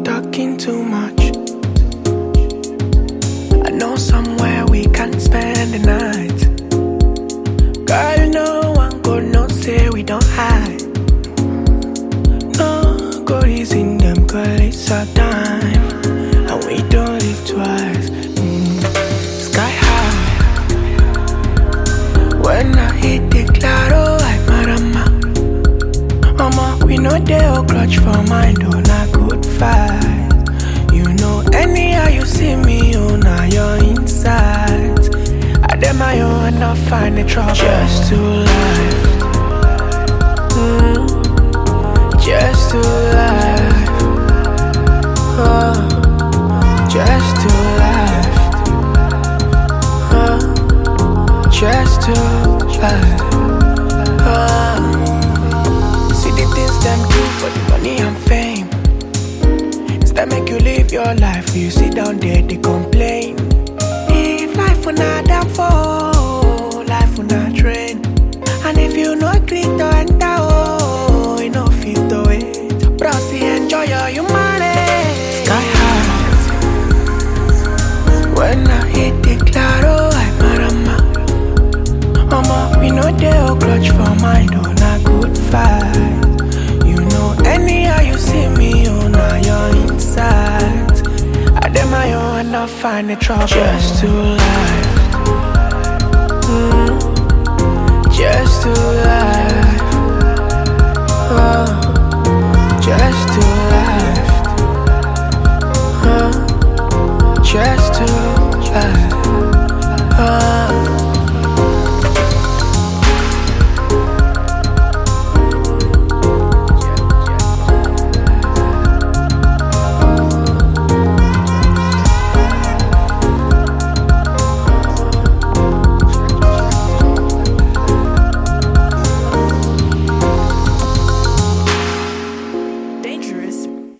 talking too much. I know somewhere we can spend the night. Girl, no one go no say we don't hide. No go reason them, girl, it's our time. And we don't live twice. Sky high. When I hit the claro, I marama. Mama, we know they all clutch for mind, oh, not good fight. You know, anyhow you see me, oh, now you're inside. I dem my own and not find the trouble. Just to life. Just to life. Oh, just to life. Oh, just to life. See the things them do for the money and fame. Instead make you live your life. You sit down there, they complain. If life will not down for, life will not train. And if you know agree to enter, oh, you know fit to it. Browsy, enjoy your humanity. Sky high. When I hit the claro, I marama. Mama, we know they all clutch for mind, oh, not good fight. You know, anyhow you see me, oh, now you're inside. I dem my own and not find the trouble. Just to life.